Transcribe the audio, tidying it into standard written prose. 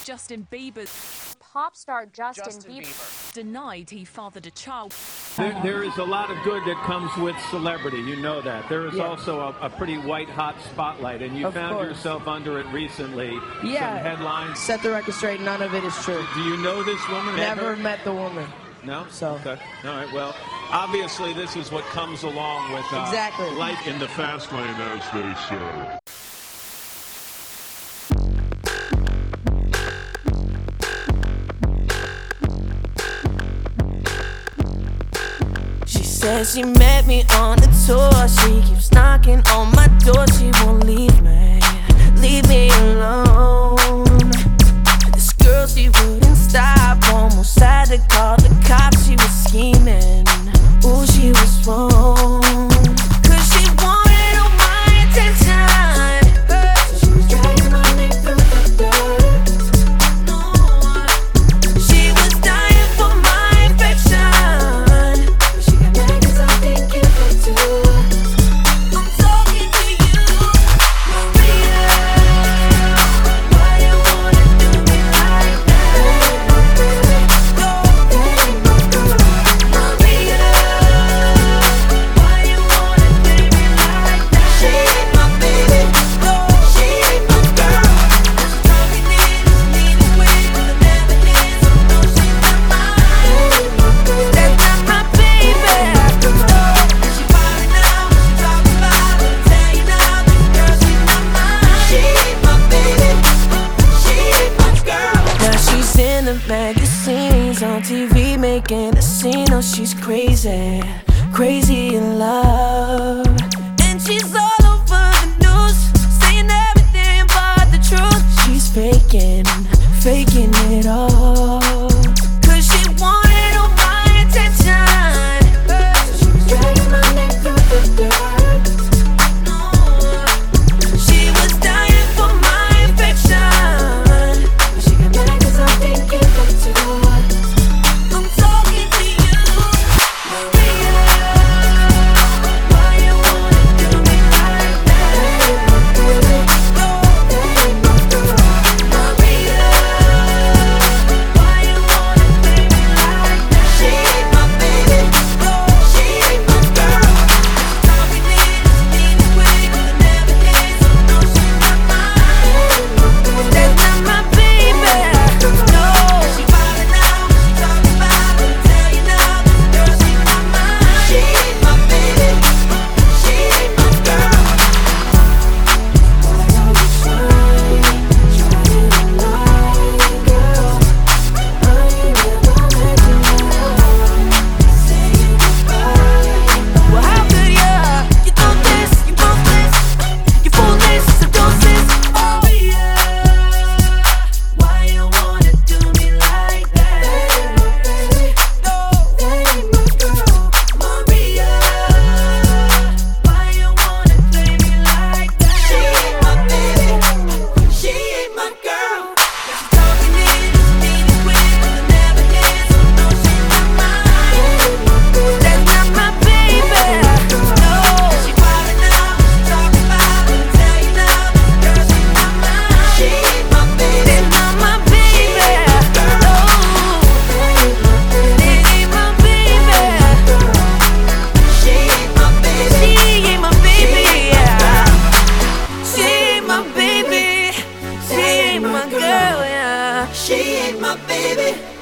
Justin Bieber. Pop star Justin Bieber Denied he fathered a child. There is a lot of good that comes with celebrity. You know that. There is also a pretty white-hot spotlight, and you found yourself under it recently. Yeah. Some headlines. Set the record straight. None of it is true. Do you know this woman? Never met the woman. No? So. Okay. All right. Well, obviously, this is what comes along with exactly. life in the fast lane, as they say. She says she met me on the tour. She keeps knocking on my door. She won't leave me alone. This girl, she wouldn't stop. Almost had to call the cops. She was scheming. Ooh, she was wrong. 'Cause she wanted all my attention. So she was dragging my name through the dirt. No, she was dying for my affection. She got mad 'cause I didn't give her to her. I'm talking to you, Maria. Why you wanna do me like that? Go, hey, my girl, Maria. Why you wanna play me like that? She ain't my baby, no, she ain't my girl. She's talking in, she's leading with the never ends. So no, she's not mine. That's not my baby. No, she firing now, she talking about it. Tell you now, this girl, she's not mine. She ain't my baby, she ain't my girl. Now she's in the magazines, on TV, making a scene. Oh, she's crazy, crazy in love. And she's all over the news, saying everything but the truth. She's faking it all. 'Cause she wanted all my attention. So she was dragging my name through the dirt. No, she was dying for my affection. But she got mad 'cause I didn't give her to her. I'm talking to you, Maria. Why you wanna do me like that? Go, hey, my girl, Maria. Why you wanna play me like that? She ain't my baby, no, she ain't my girl. She's talking in, she's leading with the never ends. So no, she's not mine. That's not my baby, no. She firing now, she talking about it. Tell you now, this girl, she's not mine. She ain't my baby, she ain't my girl. Why are you trying to lie, girl? I ain't never met you. Saying goodbye. Well, how could you thought this, you broke this, you foolish, so don't this. Oh yeah, why you wanna do me like that? No, that ain't my girl, Maria. Why you wanna play me like that? She ain't my baby, she ain't my girl. She's talking in, she's leading with the never ends. So no, she's not mine. That's not my baby, no. She firing now, she talking about it. Tell you now, this girl, she's not mine. She ain't my baby, that's not my baby, no. It ain't my baby. She ain't my baby. She ain't my baby, yeah. She ain't my baby. She ain't my girl, yeah. She ain't my baby.